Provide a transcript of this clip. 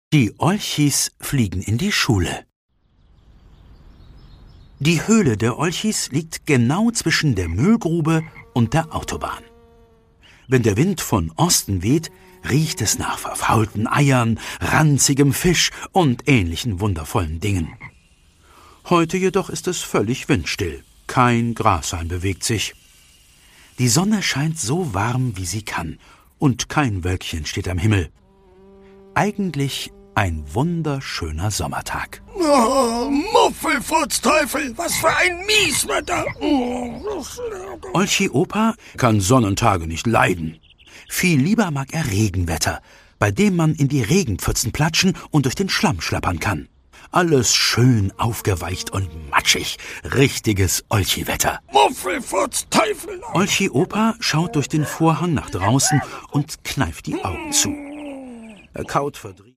Die Olchis fliegen in die Schule. Die Höhle der Olchis liegt genau zwischen der Müllgrube und der Autobahn. Wenn der Wind von Osten weht, riecht es nach verfaulten Eiern, ranzigem Fisch und ähnlichen wundervollen Dingen. Heute jedoch ist es völlig windstill. Kein Grashalm bewegt sich. Die Sonne scheint so warm, wie sie kann, und kein Wölkchen steht am Himmel. Eigentlich ein wunderschöner Sommertag. Oh, Muffelfutzteufel, was für ein Mieswetter! Olchi Opa kann Sonnentage nicht leiden. Viel lieber mag er Regenwetter, bei dem man in die Regenpfützen platschen und durch den Schlamm schlappern kann. Alles schön aufgeweicht und matschig. Richtiges Olchi-Wetter. Muffelfutzteufel! Olchi Opa schaut durch den Vorhang nach draußen und kneift die Augen zu. Er kaut verdrießt.